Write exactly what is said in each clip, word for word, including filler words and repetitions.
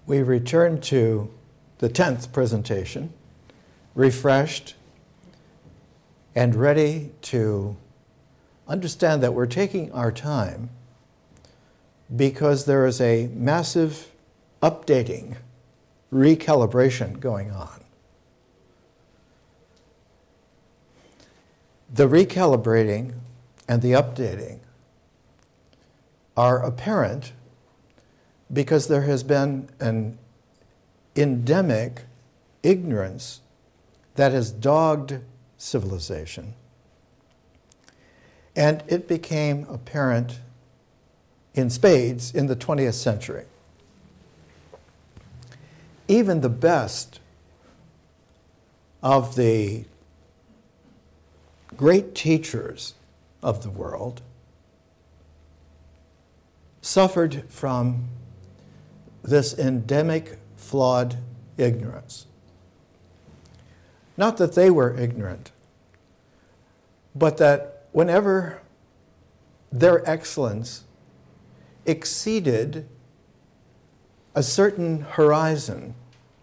We return to the tenth presentation, refreshed and ready to understand that we're taking our time because there is a massive updating, recalibration going on. The recalibrating and the updating are apparent because there has been an endemic ignorance that has dogged civilization. And it became apparent in spades in the twentieth century. Even the best of the great teachers of the world suffered from this endemic, flawed ignorance. Not that they were ignorant, but that whenever their excellence exceeded a certain horizon,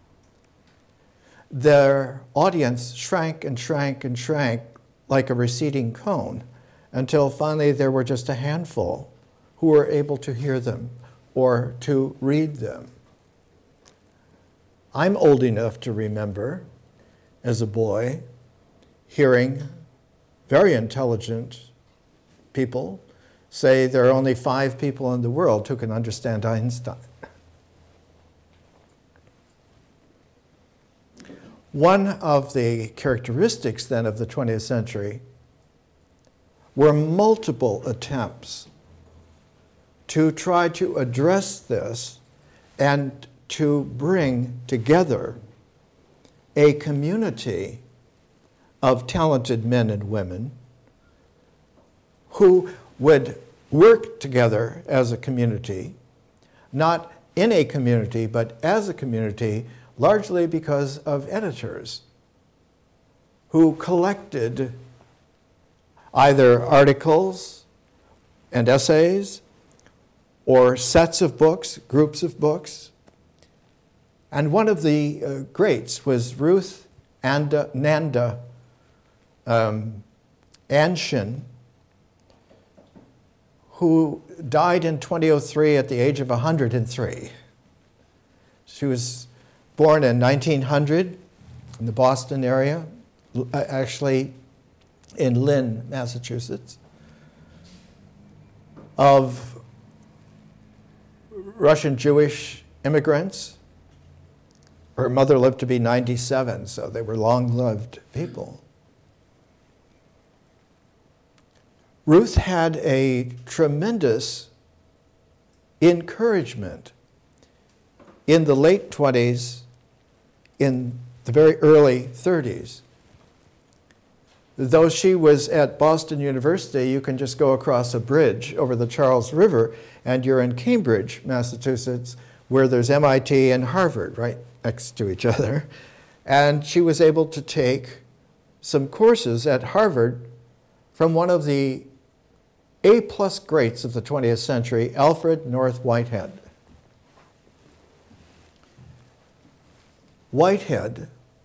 their audience shrank and shrank and shrank like a receding cone until finally there were just a handful who were able to hear them or to read them. I'm old enough to remember, as a boy, hearing very intelligent people say there are only five people in the world who can understand Einstein. One of the characteristics then of the twentieth century were multiple attempts to try to address this and to bring together a community of talented men and women who would work together as a community, not in a community, but as a community, largely because of editors who collected either articles and essays or sets of books, groups of books. And one of the uh, greats was Ruth Anda, Nanda um, Anshin, who died in two thousand three at the age of one hundred three. She was born in nineteen hundred in the Boston area, actually in Lynn, Massachusetts, of Russian Jewish immigrants. Her mother lived to be ninety-seven, so they were long-lived people. Ruth had a tremendous encouragement in the late twenties, in the very early thirties. Though she was at Boston University, you can just go across a bridge over the Charles River and you're in Cambridge, Massachusetts, where there's M I T and Harvard right next to each other. And she was able to take some courses at Harvard from one of the A-plus greats of the twentieth century, Alfred North Whitehead. Whitehead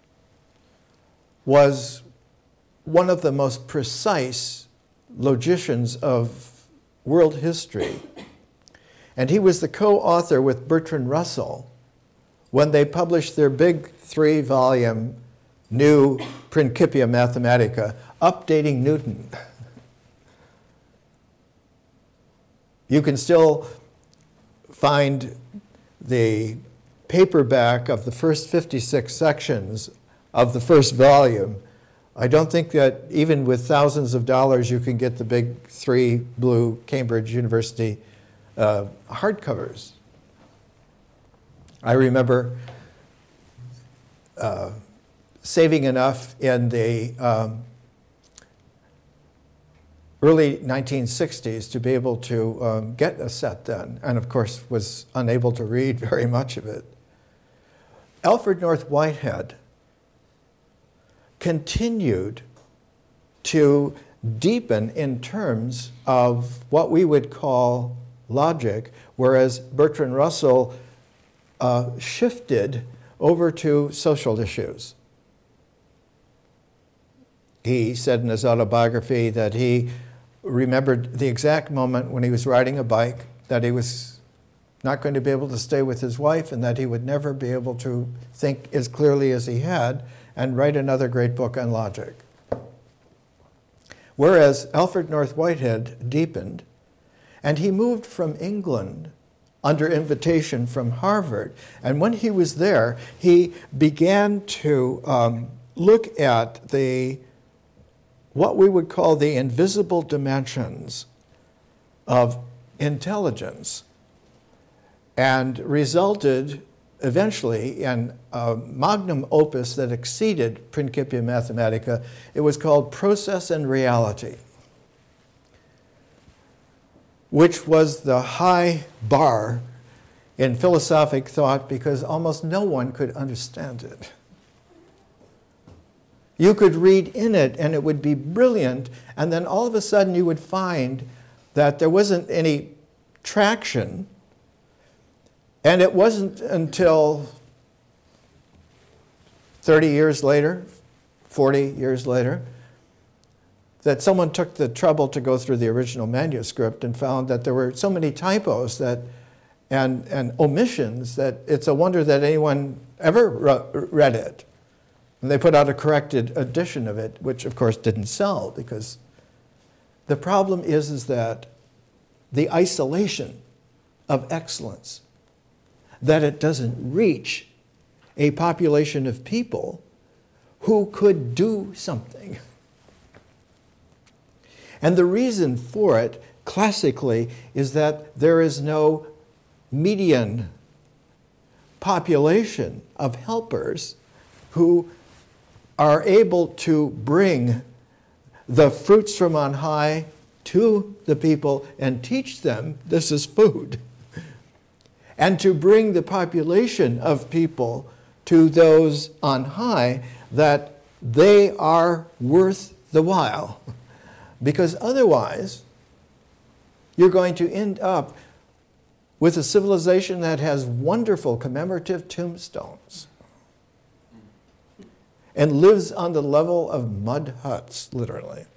was one of the most precise logicians of world history. And he was the co-author with Bertrand Russell when they published their big three-volume new Principia Mathematica, updating Newton. You can still find the paperback of the first fifty-six sections of the first volume. I don't think that even with thousands of dollars you can get the big three blue Cambridge University uh, hardcovers. I remember uh, saving enough in the um, early nineteen sixties to be able to um, get a set then, and of course was unable to read very much of it. Alfred North Whitehead continued to deepen in terms of what we would call logic, whereas Bertrand Russell uh, shifted over to social issues. He said in his autobiography that he remembered the exact moment when he was riding a bike, that he was not going to be able to stay with his wife and that he would never be able to think as clearly as he had and write another great book on logic. Whereas Alfred North Whitehead deepened, and he moved from England under invitation from Harvard. And when he was there, he began to um, look at the what we would call the invisible dimensions of intelligence, and resulted eventually in a magnum opus that exceeded Principia Mathematica. It was called Process and Reality, which was the high bar in philosophic thought because almost no one could understand it. You could read in it and it would be brilliant, and then all of a sudden you would find that there wasn't any traction, and it wasn't until thirty years later, forty years later, that someone took the trouble to go through the original manuscript and found that there were so many typos that and, and omissions that it's a wonder that anyone ever read it. And they put out a corrected edition of it, which of course didn't sell, because the problem is, is that the isolation of excellence, that it doesn't reach a population of people who could do something. And the reason for it, classically, is that there is no median population of helpers who are able to bring the fruits from on high to the people and teach them this is food. And to bring the population of people to those on high that they are worth the while. Because otherwise, you're going to end up with a civilization that has wonderful commemorative tombstones and lives on the level of mud huts, literally.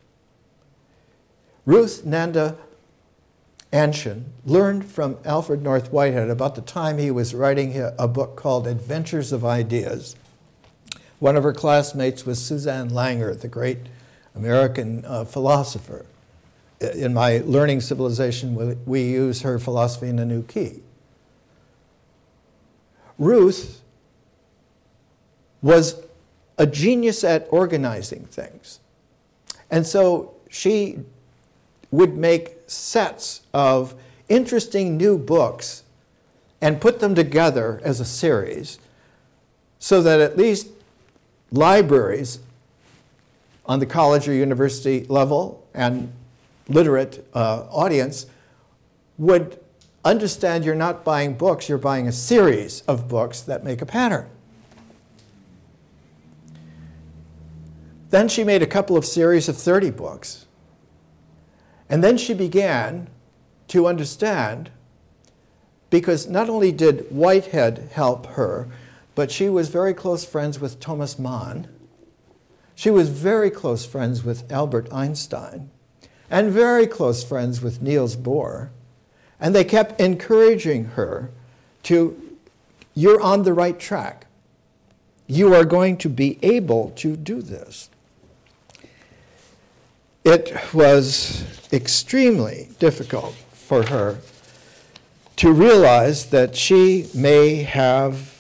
Ruth Nanda Anshin learned from Alfred North Whitehead about the time he was writing a book called Adventures of Ideas. One of her classmates was Suzanne Langer, the great American uh, philosopher. In my Learning Civilization, we, we use her philosophy in a new key. Ruth was a genius at organizing things. And so she would make sets of interesting new books and put them together as a series so that at least libraries on the college or university level and literate uh, audience would understand you're not buying books, you're buying a series of books that make a pattern. Then she made a couple of series of thirty books. And then she began to understand, because not only did Whitehead help her, but she was very close friends with Thomas Mann. She was very close friends with Albert Einstein, and very close friends with Niels Bohr. And they kept encouraging her to, you're on the right track. You are going to be able to do this. It was extremely difficult for her to realize that she may have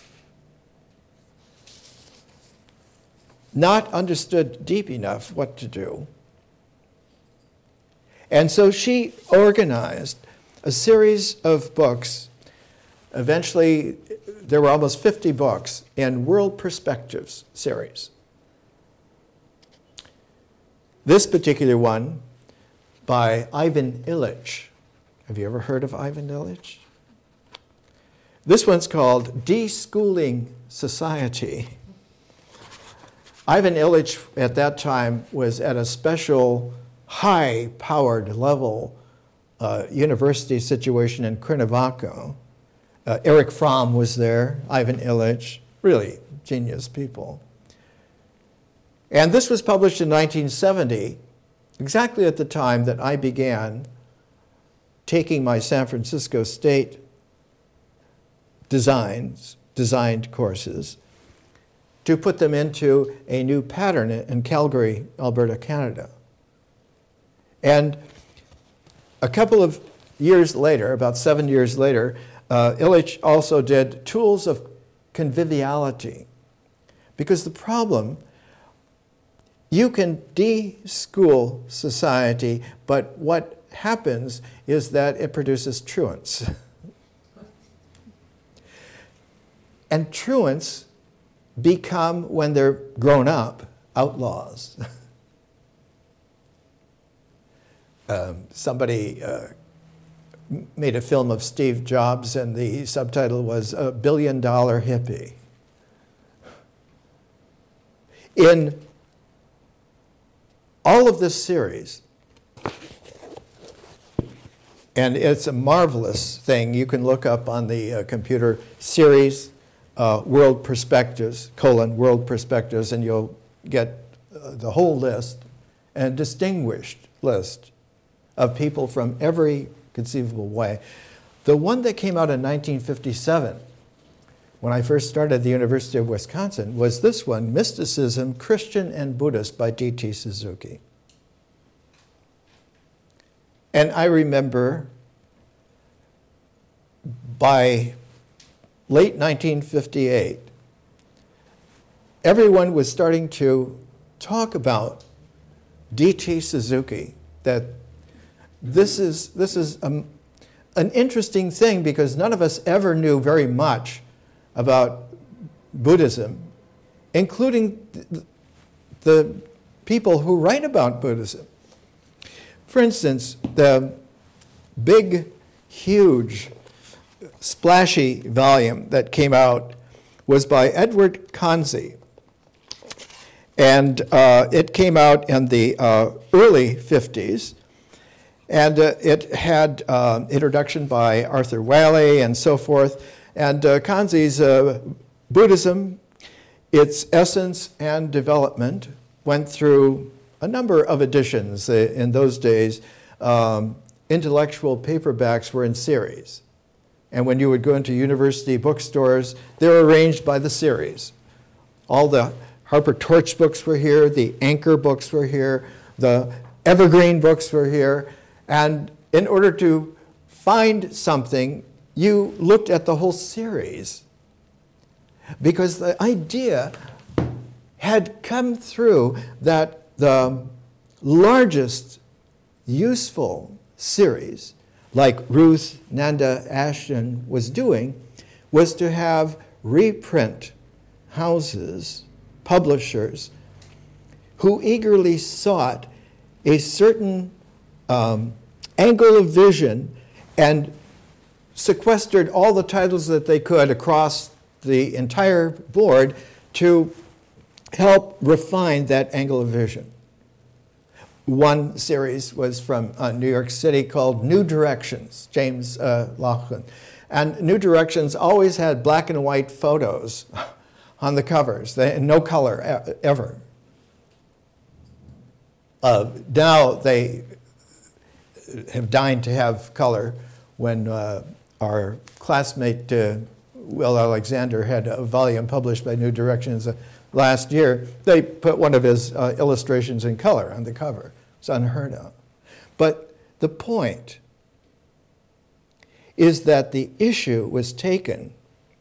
not understood deep enough what to do. And so she organized a series of books. Eventually, there were almost fifty books in World Perspectives series. This particular one by Ivan Illich. Have you ever heard of Ivan Illich? This one's called Deschooling Society. Ivan Illich at that time was at a special high-powered level uh, university situation in Cuernavaca, Uh, Erich Fromm was there, Ivan Illich, really genius people. And this was published in nineteen seventy, exactly at the time that I began taking my San Francisco State designs, designed courses, to put them into a new pattern in Calgary, Alberta, Canada. And a couple of years later, about seven years later, uh, Illich also did Tools of Conviviality. Because the problem, you can de-school society, but what happens is that it produces truants. And truants become, when they're grown up, outlaws. um, somebody uh, made a film of Steve Jobs, and the subtitle was A Billion Dollar Hippie. In all of this series, and it's a marvelous thing, you can look up on the uh, computer series, uh, World Perspectives, colon, World Perspectives, and you'll get uh, the whole list, and distinguished list of people from every conceivable way. The one that came out in nineteen fifty-seven, when I first started at the University of Wisconsin, was this one, Mysticism, Christian and Buddhist by D T Suzuki. And I remember by late nineteen fifty-eight, everyone was starting to talk about D T Suzuki, that this is, this is a, an interesting thing because none of us ever knew very much about Buddhism, including the, the people who write about Buddhism. For instance, the big, huge, splashy volume that came out was by Edward Kanzi. And uh, it came out in the uh, early fifties. And uh, it had uh, introduction by Arthur Waley and so forth. And uh, Kanzi's uh, Buddhism, its essence and development, went through a number of editions. In those days, um, intellectual paperbacks were in series. And when you would go into university bookstores, they were arranged by the series. All the Harper Torch books were here, the Anchor books were here, the Evergreen books were here. And in order to find something, you looked at the whole series. Because the idea had come through that the largest useful series, like Ruth Nanda Ashton was doing, was to have reprint houses, publishers, who eagerly sought a certain um, angle of vision and sequestered all the titles that they could across the entire board to help refine that angle of vision. One series was from uh, New York City called New Directions, James uh, Laughlin. And New Directions always had black and white photos on the covers, they, no color e- ever. Uh, now they have deigned to have color. When uh, our classmate uh, Will Alexander had a volume published by New Directions uh, last year, they put one of his uh, illustrations in color on the cover. It's unheard of. But the point is that the issue was taken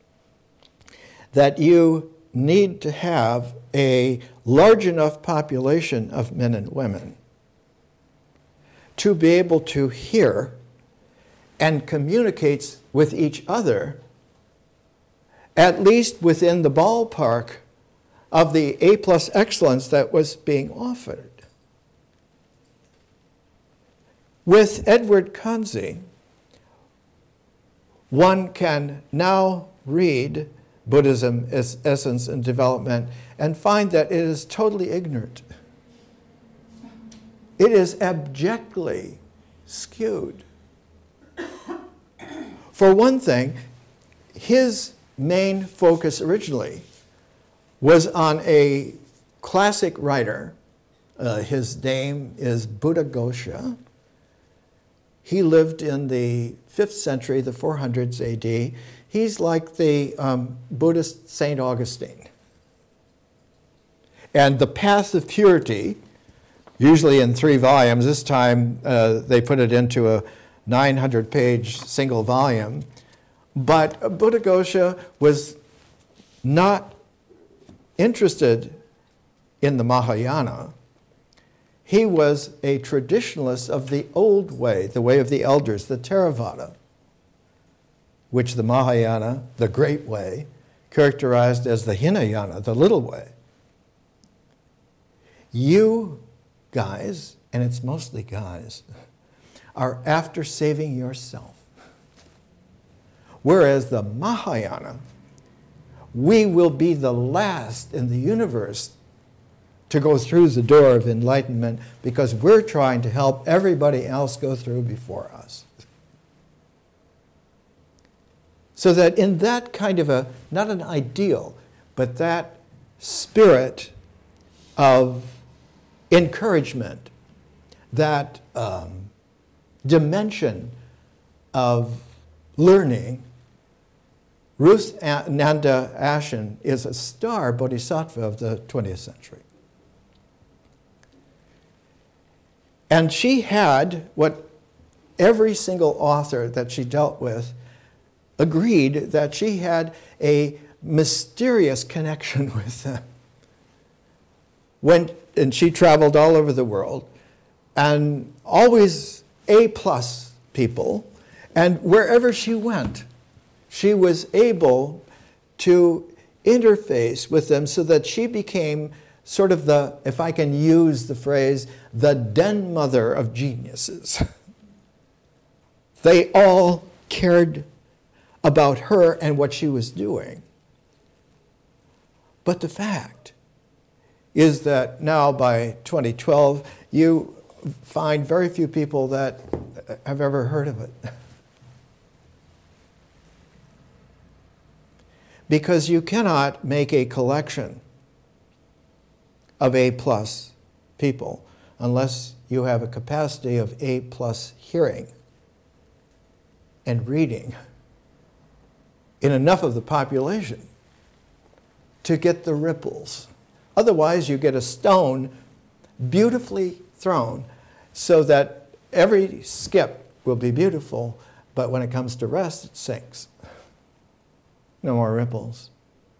that you need to have a large enough population of men and women to be able to hear and communicate with each other, at least within the ballpark of the A plus excellence that was being offered. With Edward Kanzi, one can now read Buddhism, its essence and development, and find that it is totally ignorant. It is abjectly skewed. For one thing, his main focus originally was on a classic writer. Uh, his name is Buddhaghosa. He lived in the fifth century, the four hundreds A D. He's like the um, Buddhist Saint Augustine. And The Path of Purity, usually in three volumes, this time uh, they put it into a nine hundred page single volume. But Buddhaghosa was not interested in the Mahayana. He was a traditionalist of the old way, the way of the elders, the Theravada, which the Mahayana, the great way, characterized as the Hinayana, the little way. You guys, and it's mostly guys, are after saving yourself. Whereas the Mahayana, we will be the last in the universe to go through the door of enlightenment because we're trying to help everybody else go through before us. So that in that kind of a, not an ideal, but that spirit of encouragement, that um, dimension of learning, Ruth Nanda Ashen is a star bodhisattva of the twentieth century. And she had what every single author that she dealt with agreed that she had a mysterious connection with them. When, and she traveled all over the world, and always A-plus people, and wherever she went, she was able to interface with them so that she became sort of the, if I can use the phrase, the den mother of geniuses. They all cared about her and what she was doing. But the fact is that now by twenty twelve, you find very few people that have ever heard of it. Because you cannot make a collection of A-plus people unless you have a capacity of A-plus hearing and reading in enough of the population to get the ripples. Otherwise, you get a stone beautifully thrown so that every skip will be beautiful, but when it comes to rest, it sinks. No more ripples.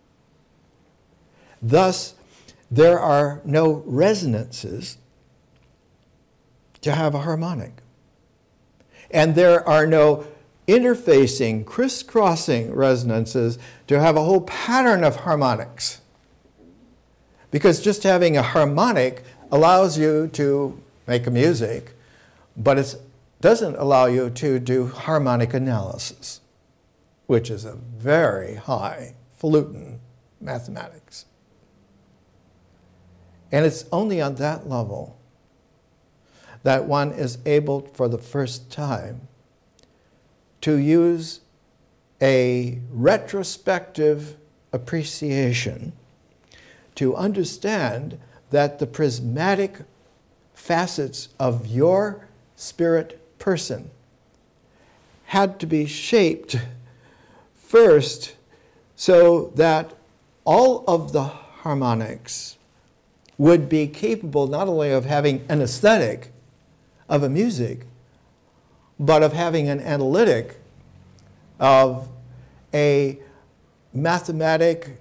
Thus, there are no resonances to have a harmonic. And there are no interfacing, crisscrossing resonances to have a whole pattern of harmonics. Because just having a harmonic allows you to make a music, but it doesn't allow you to do harmonic analysis, which is a very highfalutin mathematics. And it's only on that level that one is able for the first time to use a retrospective appreciation to understand that the prismatic facets of your spirit person had to be shaped first so that all of the harmonics would be capable not only of having an aesthetic of a music, but of having an analytic of a mathematic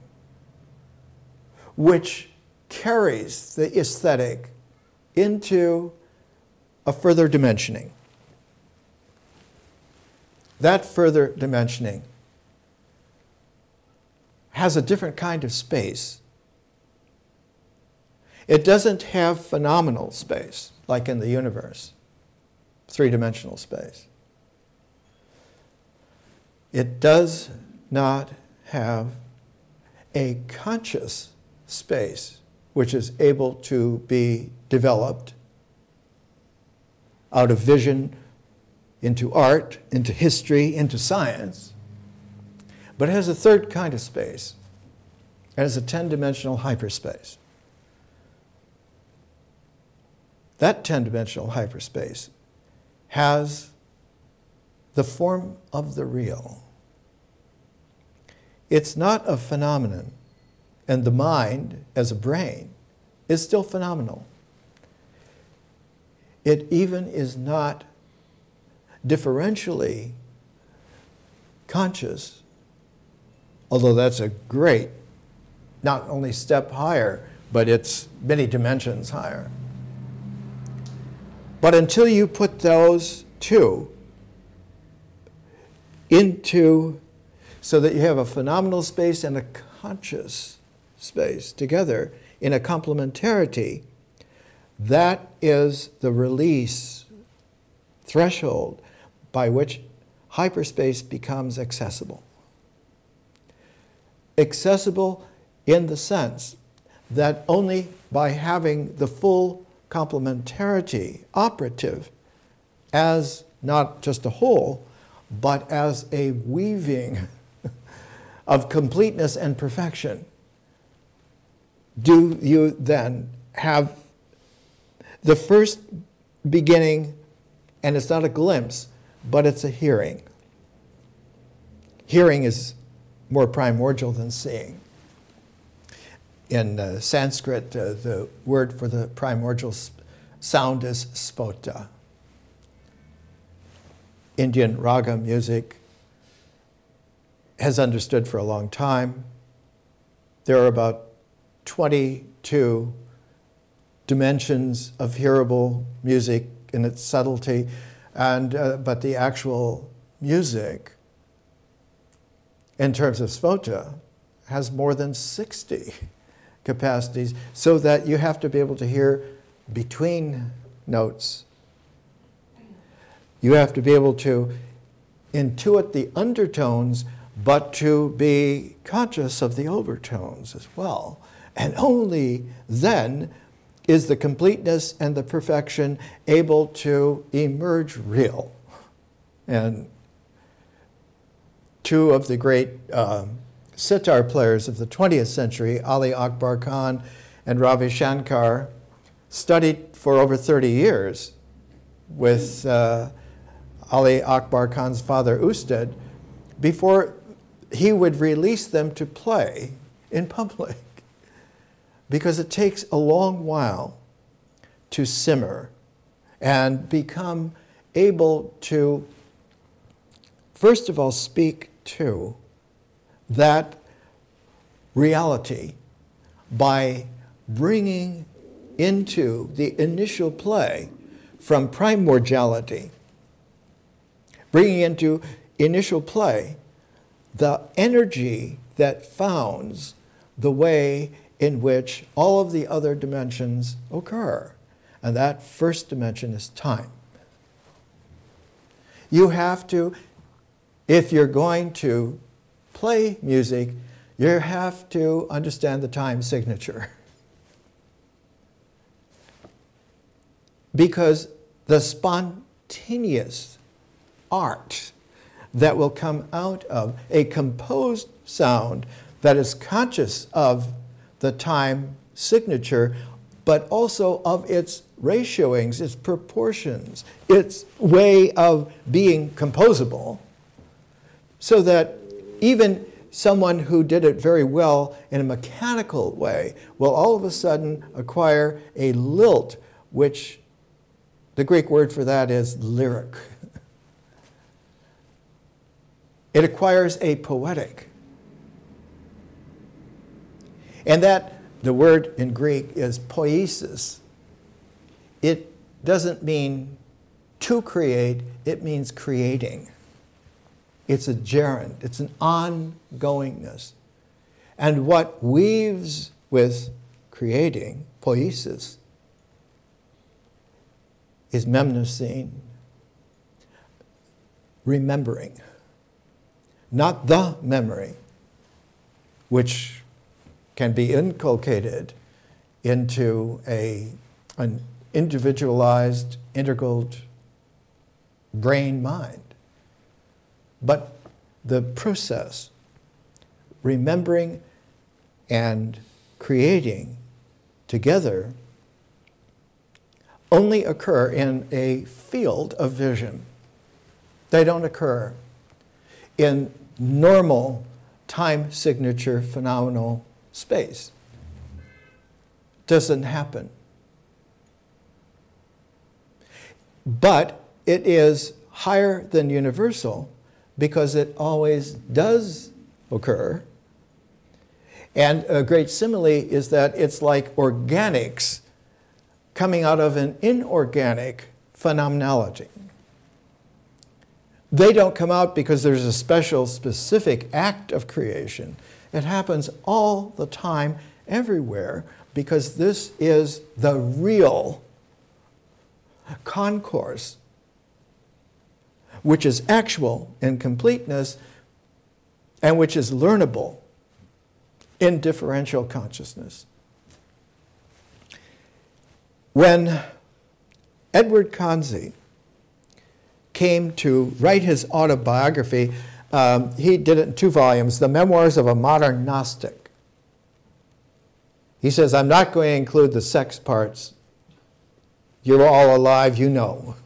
which carries the aesthetic into a further dimensioning. That further dimensioning has a different kind of space. It doesn't have phenomenal space, like in the universe, three-dimensional space. It does not have a conscious space which is able to be developed out of vision into art, into history, into science. But it has a third kind of space. It has a ten-dimensional hyperspace. That ten-dimensional hyperspace has the form of the real. It's not a phenomenon, and the mind, as a brain, is still phenomenal. It even is not differentially conscious, although that's a great, not only step higher, but it's many dimensions higher. But until you put those two into, so that you have a phenomenal space and a conscious space together in a complementarity, that is the release threshold by which hyperspace becomes accessible. Accessible in the sense that only by having the full complementarity operative as not just a whole, but as a weaving of completeness and perfection, do you then have the first beginning, and it's not a glimpse, but it's a hearing. Hearing is more primordial than seeing. In uh, Sanskrit, uh, the word for the primordial sound is spota. Indian raga music has understood for a long time. There are about twenty-two dimensions of hearable music in its subtlety, and uh, but the actual music, in terms of spota, has more than sixty capacities, so that you have to be able to hear between notes. You have to be able to intuit the undertones, but to be conscious of the overtones as well. And only then is the completeness and the perfection able to emerge real. And two of the great um, sitar players of the twentieth century, Ali Akbar Khan and Ravi Shankar, studied for over thirty years with uh, Ali Akbar Khan's father, Ustad, before he would release them to play in public. Because it takes a long while to simmer and become able to, first of all, speak to that reality by bringing into the initial play from primordiality, bringing into initial play the energy that founds the way in which all of the other dimensions occur. And that first dimension is time. You have to, if you're going to play music, you have to understand the time signature. Because the spontaneous art that will come out of a composed sound that is conscious of the time signature, but also of its ratioings, its proportions, its way of being composable, so that even someone who did it very well in a mechanical way will all of a sudden acquire a lilt, which the Greek word for that is lyric. It acquires a poetic. And that, the word in Greek is poiesis. It doesn't mean to create, it means creating. It's a gerund, it's an ongoingness. And what weaves with creating, poiesis, is mnemosyne, remembering. Not the memory, which can be inculcated into a, an individualized, integraled brain mind. But the process remembering and creating together only occur in a field of vision. They don't occur in normal time signature phenomenal space. Doesn't happen. But it is higher than universal because it always does occur. And a great simile is that it's like organics coming out of an inorganic phenomenality. They don't come out because there's a special, specific act of creation. It happens all the time, everywhere, because this is the real concourse, which is actual in completeness and which is learnable in differential consciousness. When Edward Kanzi came to write his autobiography, um, he did it in two volumes, The Memoirs of a Modern Gnostic. He says, I'm not going to include the sex parts. You're all alive, you know.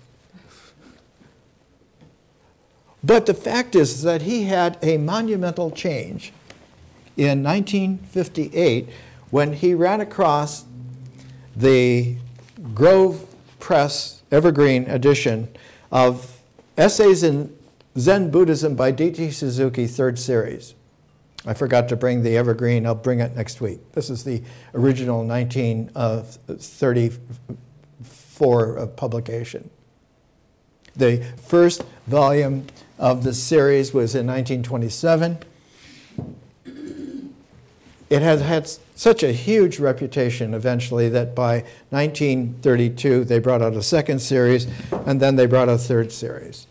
But the fact is that he had a monumental change in nineteen fifty-eight when he ran across the Grove Press Evergreen edition of Essays in Zen Buddhism by D T Suzuki, third series. I forgot to bring the Evergreen. I'll bring it next week. This is the original nineteen thirty-four publication. The first volume of the series was in nineteen twenty-seven. It has had such a huge reputation eventually that by nineteen thirty-two they brought out a second series, and then they brought out a third series.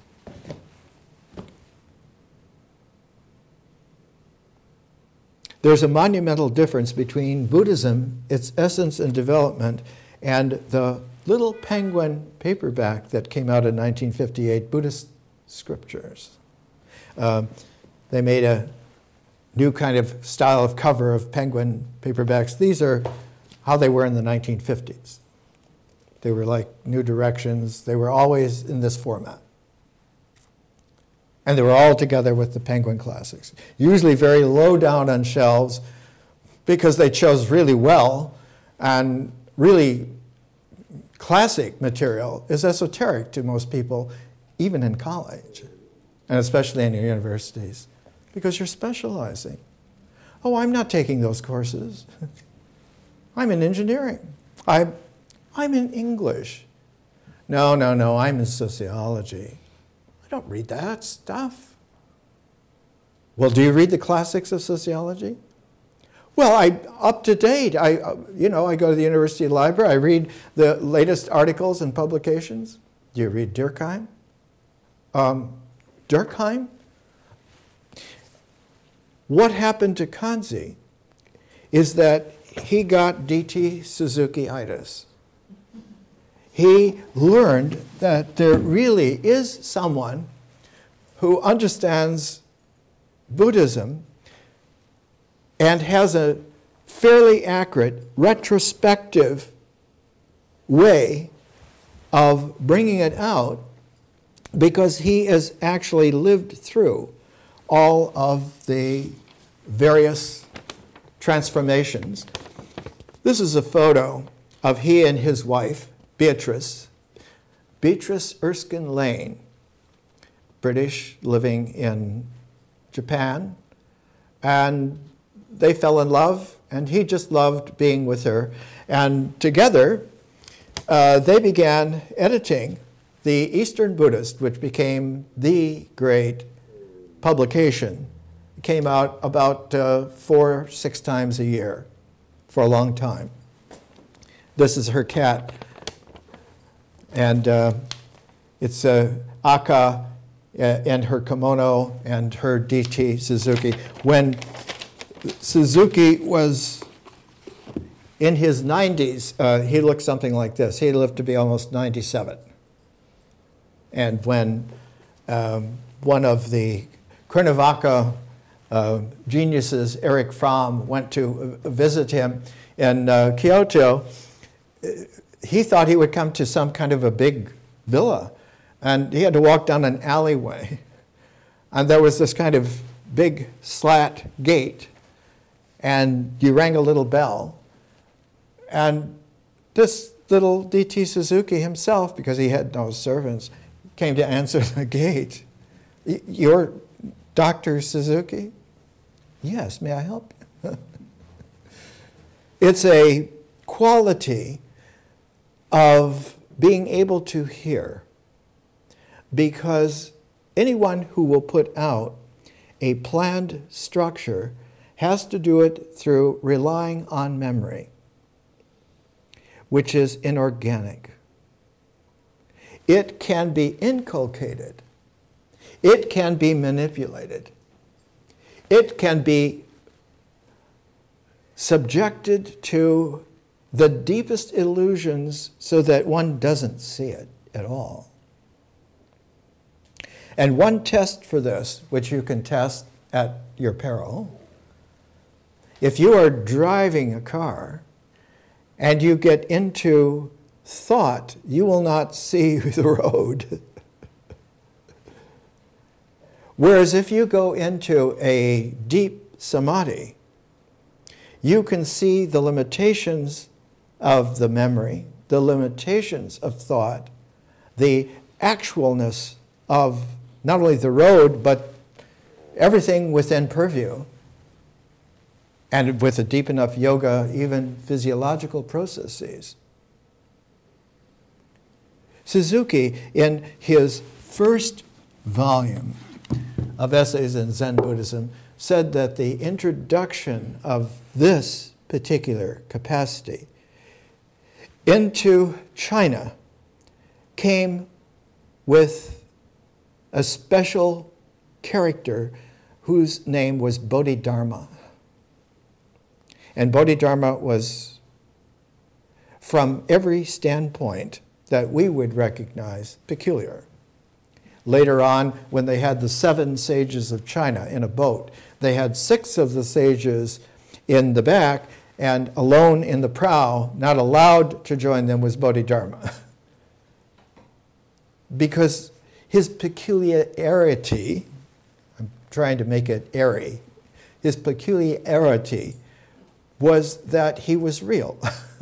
There's a monumental difference between Buddhism, its essence and development, and the little penguin paperback that came out in nineteen fifty-eight, Buddhist Scriptures. Uh, they made a new kind of style of cover of penguin paperbacks. These are how they were in the nineteen fifties. They were like New Directions. They were always in this format. And they were all together with the Penguin Classics. Usually very low down on shelves because they chose really well, and really classic material is esoteric to most people, even in college, and especially in your universities, because you're specializing. Oh, I'm not taking those courses. I'm in engineering. I'm, I'm in English. No, no, no, I'm in sociology. I don't read that stuff. Well, do you read the classics of sociology? Well, I up to date. I, uh, you know, I go to the university library. I read the latest articles and publications. Do you read Durkheim? Um, Durkheim? What happened to Kanzi is that he got D T Suzuki-itis. He learned that there really is someone who understands Buddhism and has a fairly accurate retrospective way of bringing it out, because he has actually lived through all of the various transformations. This is a photo of he and his wife, Beatrice, Beatrice Erskine Lane, British, living in Japan, and they fell in love, and he just loved being with her. And together, uh, they began editing the Eastern Buddhist, which became the great publication. It came out about uh, four, six times a year for a long time. This is her cat. And uh, it's uh, Aka uh, and her kimono and her D T Suzuki. When Suzuki was in his nineties, uh, he looked something like this. He lived to be almost ninety-seven. And when um, one of the Cuernavaca uh, geniuses, Eric Fromm, went to visit him in uh, Kyoto. He thought he would come to some kind of a big villa, and he had to walk down an alleyway. And there was this kind of big slat gate, and you rang a little bell. And this little D T Suzuki himself, because he had no servants, came to answer the gate. You're Doctor Suzuki? Yes, may I help you? It's a quality of being able to hear, because anyone who will put out a planned structure has to do it through relying on memory, which is inorganic. It can be inculcated. It can be manipulated. It can be subjected to the deepest illusions so that one doesn't see it at all. And one test for this, which you can test at your peril, if you are driving a car and you get into thought, you will not see the road. Whereas if you go into a deep samadhi, you can see the limitations of the memory, the limitations of thought, the actualness of not only the road, but everything within purview. And with a deep enough yoga, even physiological processes. Suzuki, in his first volume of Essays in Zen Buddhism, said that the introduction of this particular capacity into China came with a special character whose name was Bodhidharma. And Bodhidharma was, from every standpoint that we would recognize, peculiar. Later on, when they had the seven sages of China in a boat, they had six of the sages in the back, and alone in the prow, not allowed to join them, was Bodhidharma. Because his peculiarity, I'm trying to make it airy, his peculiarity was that he was real.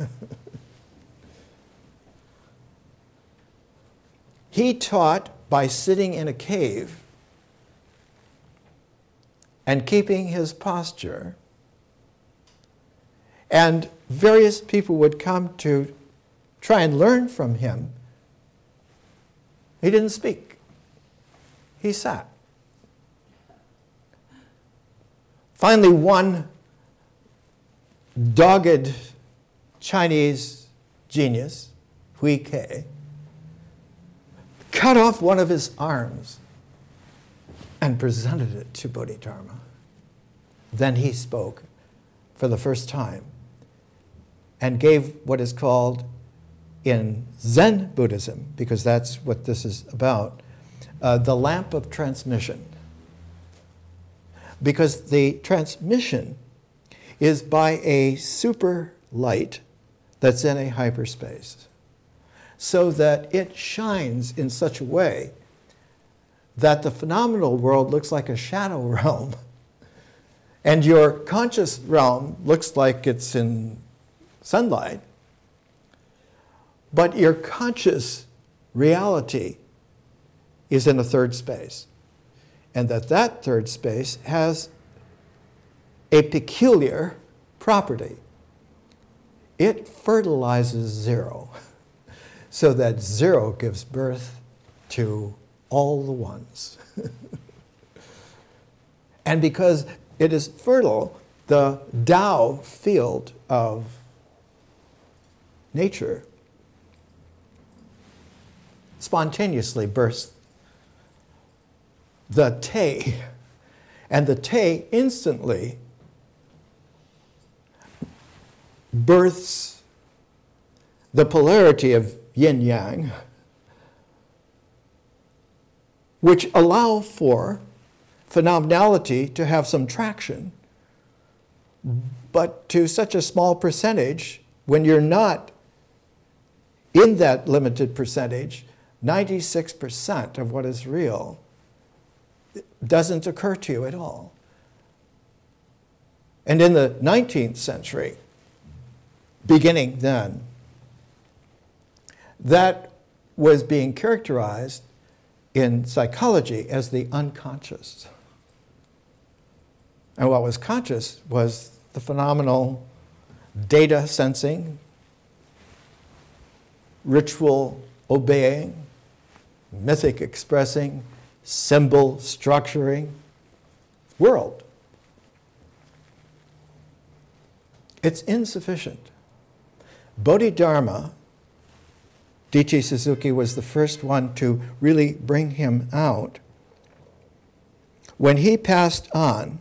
He taught by sitting in a cave and keeping his posture, and various people would come to try and learn from him. He didn't speak. He sat. Finally, one dogged Chinese genius, Hui Ke, cut off one of his arms and presented it to Bodhidharma. Then he spoke for the first time and gave what is called in Zen Buddhism, because that's what this is about, uh, the lamp of transmission. Because the transmission is by a super light that's in a hyperspace, so that it shines in such a way that the phenomenal world looks like a shadow realm, and your conscious realm looks like it's in sunlight, but your conscious reality is in a third space, and that that third space has a peculiar property. It fertilizes zero, so that zero gives birth to all the ones. And because it is fertile, the Tao field of nature spontaneously bursts the Te, and the Te instantly births the polarity of yin-yang, which allow for phenomenality to have some traction. But to such a small percentage, when you're not in that limited percentage, ninety-six percent of what is real doesn't occur to you at all. And in the nineteenth century, beginning then, that was being characterized in psychology as the unconscious. And what was conscious was the phenomenal data sensing, ritual obeying, mythic expressing, symbol structuring world. It's insufficient. Bodhidharma, D T Suzuki was the first one to really bring him out. When he passed on,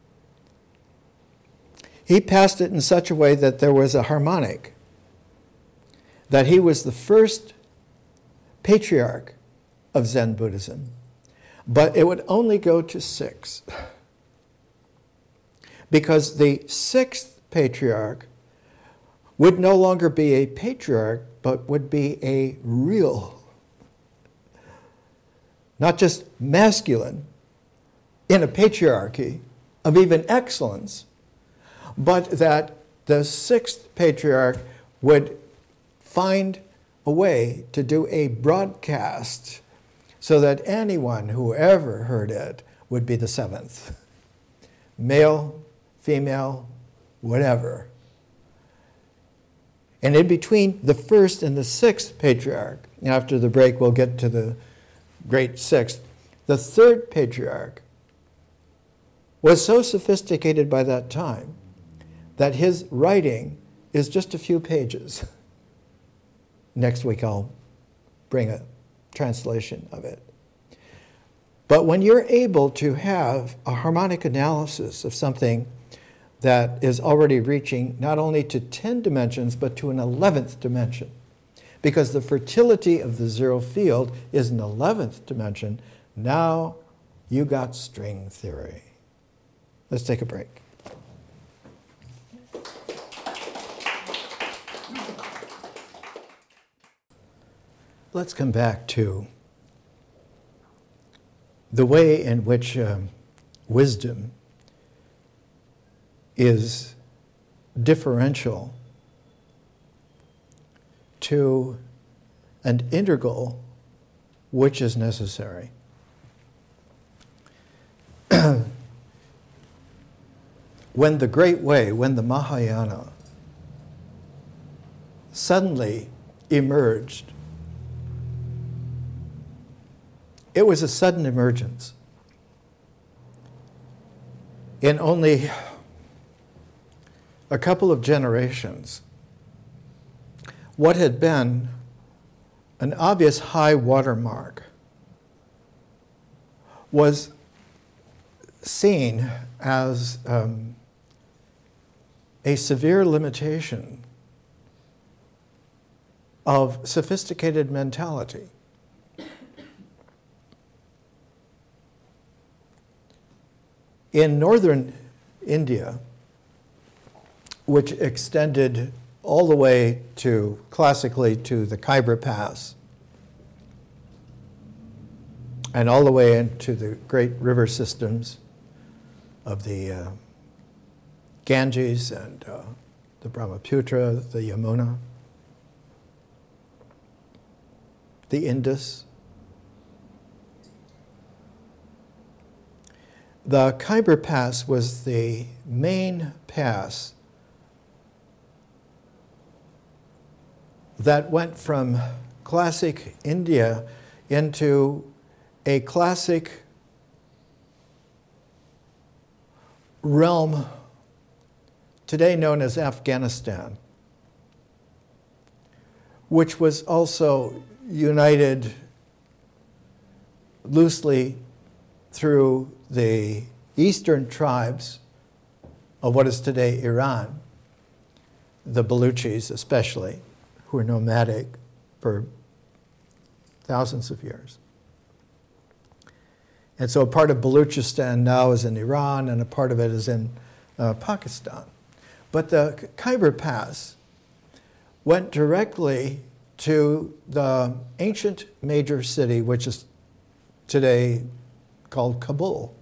he passed it in such a way that there was a harmonic, that he was the first patriarch of Zen Buddhism, but it would only go to six. Because the sixth patriarch would no longer be a patriarch, but would be a real, not just masculine, in a patriarchy of even excellence, but that the sixth patriarch would find a way to do a broadcast so that anyone who ever heard it would be the seventh. Male, female, whatever. And in between the first and the sixth patriarch, after the break we'll get to the great sixth, the third patriarch was so sophisticated by that time that his writing is just a few pages. Next week I'll bring a translation of it. But when you're able to have a harmonic analysis of something that is already reaching not only to ten dimensions, but to an eleventh dimension, because the fertility of the zero field is an eleventh dimension, now you got string theory. Let's take a break. Let's come back to the way in which um, wisdom is differential to an integral which is necessary. When the Great Way, when the Mahayana suddenly emerged, it was a sudden emergence. In only a couple of generations, what had been an obvious high watermark was seen as um, a severe limitation of sophisticated mentality. In northern India, which extended all the way to, classically, to the Khyber Pass, and all the way into the great river systems of the uh, Ganges and uh, the Brahmaputra, the Yamuna, the Indus. The Khyber Pass was the main pass that went from classic India into a classic realm today known as Afghanistan, which was also united loosely through the eastern tribes of what is today Iran, the Baluchis especially, who were nomadic for thousands of years. And so a part of Baluchistan now is in Iran, and a part of it is in uh, Pakistan. But the Khyber Pass went directly to the ancient major city, which is today called Kabul.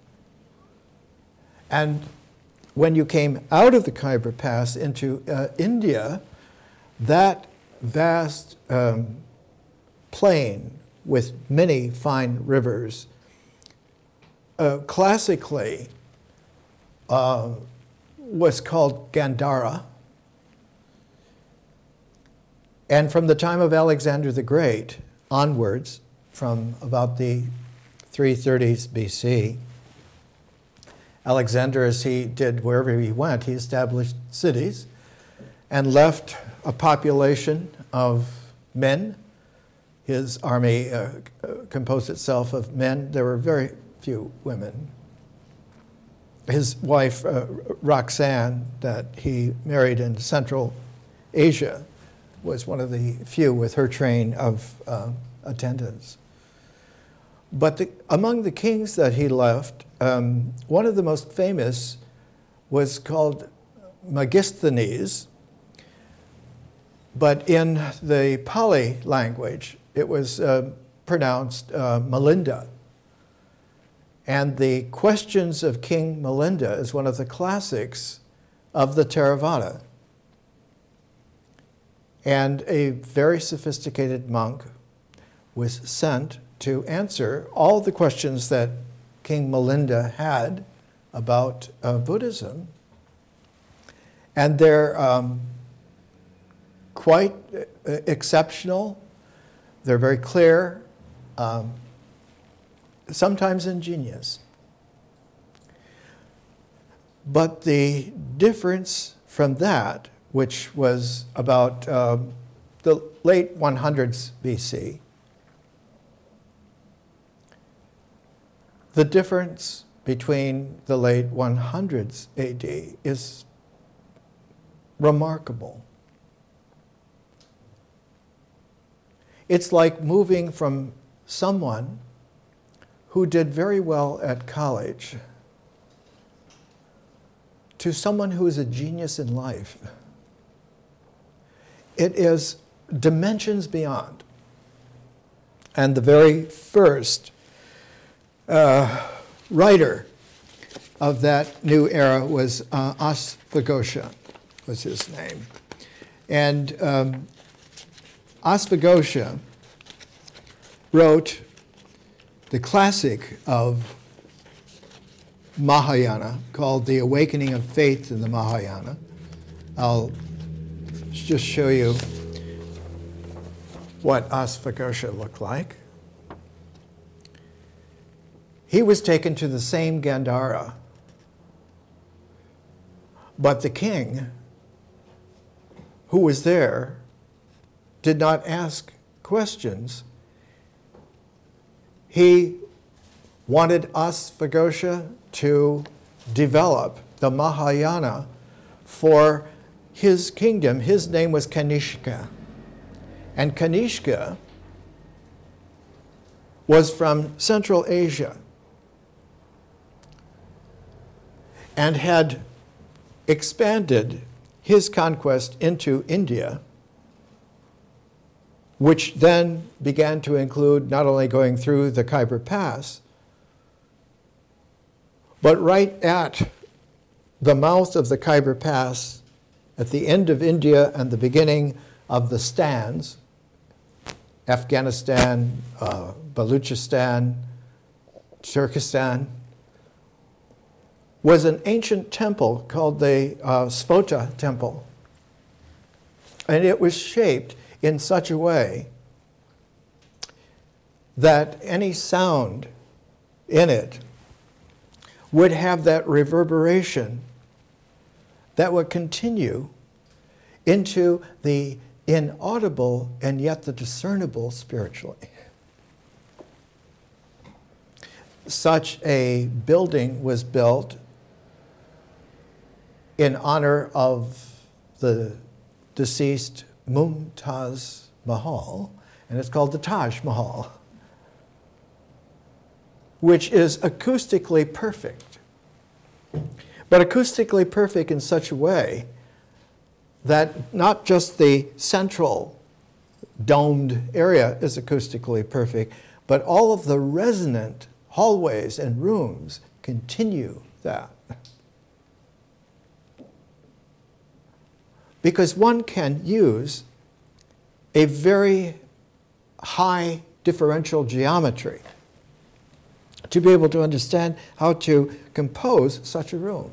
And when you came out of the Khyber Pass into uh, India, that vast um, plain with many fine rivers, uh, classically uh, was called Gandhara. And from the time of Alexander the Great onwards, from about the three thirties B C, Alexander, as he did wherever he went, he established cities and left a population of men. His army uh, composed itself of men. There were very few women. His wife, uh, Roxanne, that he married in Central Asia, was one of the few with her train of uh, attendants. But the, among the kings that he left, um, one of the most famous was called Megasthenes, but in the Pali language, it was uh, pronounced uh, Milinda. And the Questions of King Milinda is one of the classics of the Theravada. And a very sophisticated monk was sent to answer all the questions that King Milinda had about uh, Buddhism. And they're um, quite uh, exceptional. They're very clear, um, sometimes ingenious. But the difference from that, which was about uh, the late hundreds B C, the difference between the late hundreds A D is remarkable. It's like moving from someone who did very well at college to someone who is a genius in life. It is dimensions beyond. And the very first uh, writer of that new era was uh, Asvaghosha, was his name. And um, Asvaghosha wrote the classic of Mahayana called The Awakening of Faith in the Mahayana. I'll just show you what Asvaghosha looked like. He was taken to the same Gandhara, but the king who was there did not ask questions. He wanted Asvaghosha to develop the Mahayana for his kingdom. His name was Kanishka. And Kanishka was from Central Asia and had expanded his conquest into India, which then began to include not only going through the Khyber Pass, but right at the mouth of the Khyber Pass, at the end of India and the beginning of the stands, Afghanistan, uh, Baluchistan, Turkestan, was an ancient temple called the uh, Svota Temple. And it was shaped in such a way that any sound in it would have that reverberation that would continue into the inaudible and yet the discernible spiritually. Such a building was built in honor of the deceased Mumtaz Mahal, and it's called the Taj Mahal. which is acoustically perfect. But acoustically perfect in such a way that not just the central domed area is acoustically perfect, but all of the resonant hallways and rooms continue that. Because one can use a very high differential geometry to be able to understand how to compose such a room.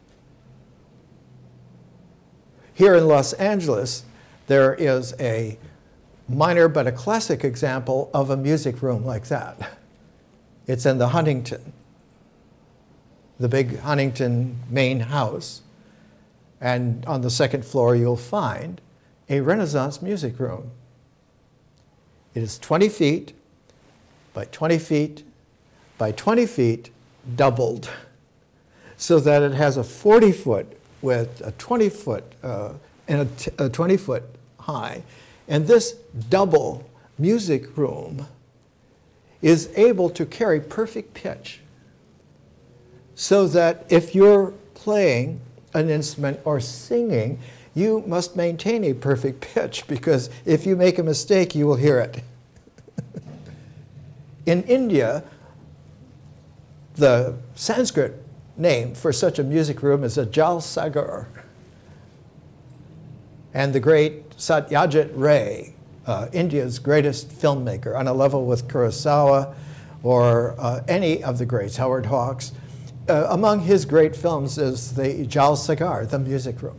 Here in Los Angeles, there is a minor but a classic example of a music room like that. It's in the Huntington, the big Huntington main house. And on the second floor, you'll find a Renaissance music room. It is twenty feet by twenty feet by twenty feet doubled, so that it has a forty foot width, a twenty foot, uh, and a, t- a twenty foot high. And this double music room is able to carry perfect pitch, so that if you're playing an instrument or singing, you must maintain a perfect pitch, because if you make a mistake, you will hear it. In India, the Sanskrit name for such a music room is a Jalsaghar. And the great Satyajit Ray, uh, India's greatest filmmaker, on a level with Kurosawa or uh, any of the greats, Howard Hawks, uh, among his great films is the Jalsaghar, the music room.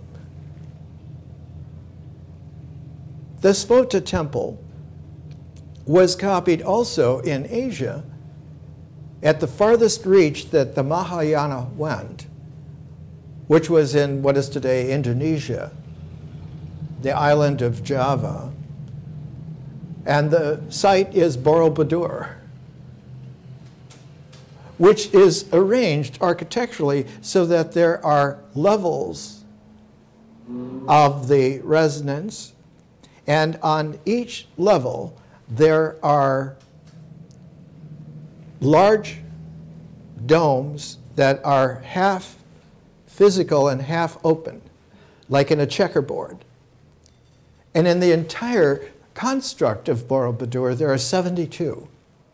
The Svota temple was copied also in Asia at the farthest reach that the Mahayana went, which was in what is today Indonesia, the island of Java. And the site is Borobudur, which is arranged architecturally so that there are levels of the resonance, and on each level there are large domes that are half physical and half open, like in a checkerboard. And in the entire construct of Borobudur, there are seventy-two.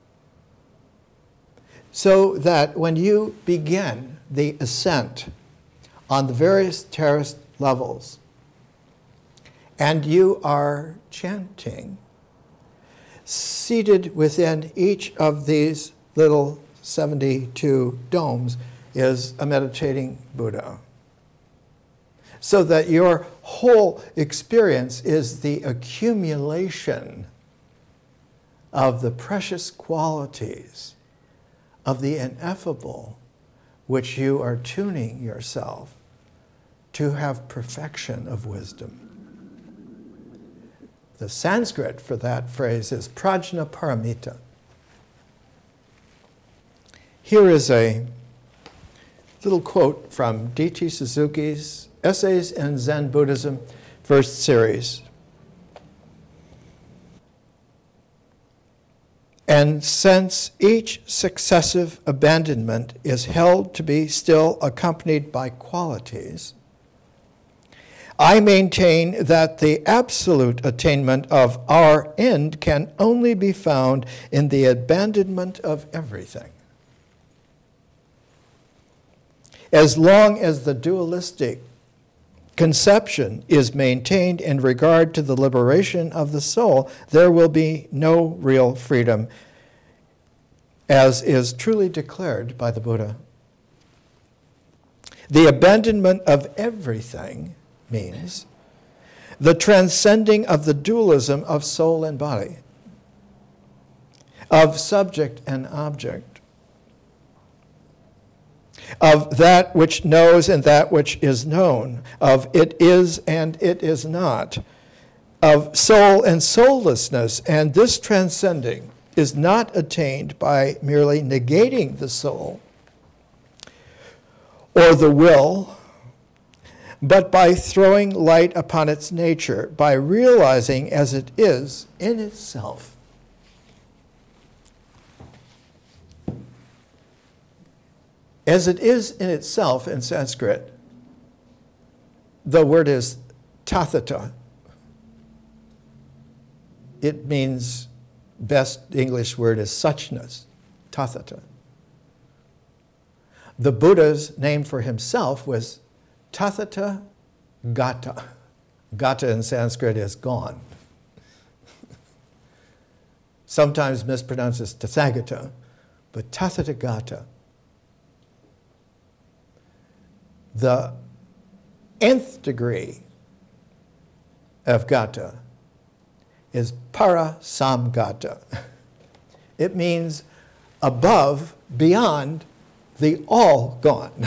So that when you begin the ascent on the various terraced levels, and you are chanting, seated within each of these little seventy-two domes is a meditating Buddha. So that your whole experience is the accumulation of the precious qualities of the ineffable, which you are tuning yourself to have perfection of wisdom. The Sanskrit for that phrase is prajna paramita. Here is a little quote from D T Suzuki's Essays in Zen Buddhism, first series. And since each successive abandonment is held to be still accompanied by qualities, I maintain that the absolute attainment of our end can only be found in the abandonment of everything. As long as the dualistic conception is maintained in regard to the liberation of the soul, there will be no real freedom, as is truly declared by the Buddha. The abandonment of everything means the transcending of the dualism of soul and body, of subject and object, of that which knows and that which is known, of it is and it is not, of soul and soullessness. And this transcending is not attained by merely negating the soul or the will, but by throwing light upon its nature, by realizing as it is in itself. As it is in itself in Sanskrit, the word is tathata. It means, best English word is suchness, tathata. The Buddha's name for himself was Tathata Gata. Gata in Sanskrit is gone. Sometimes mispronounced as Tathagata, but Tathata Gata. The nth degree of Gata is Parasamgata. It means above, beyond the all gone.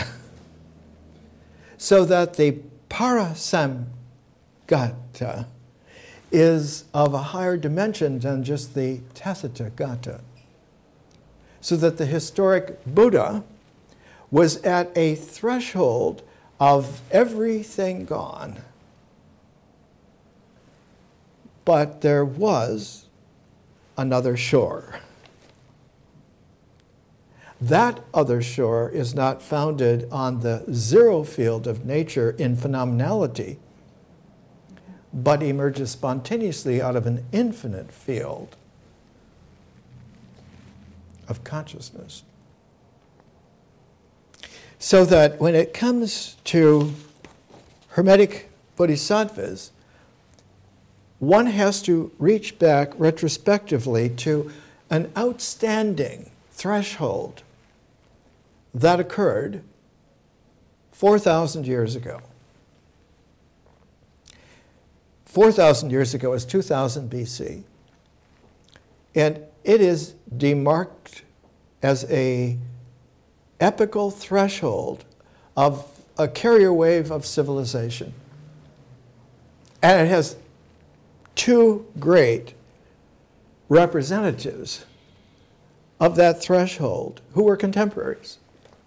So that the Parasamgata is of a higher dimension than just the Tathagata. So that the historic Buddha was at a threshold of everything gone. But there was another shore. That other shore is not founded on the zero field of nature in phenomenality, but emerges spontaneously out of an infinite field of consciousness. So that when it comes to Hermetic Bodhisattvas, one has to reach back retrospectively to an outstanding threshold that occurred four thousand years ago. four thousand years ago is two thousand B C. And it is demarked as a epical threshold of a carrier wave of civilization. And it has two great representatives of that threshold who were contemporaries.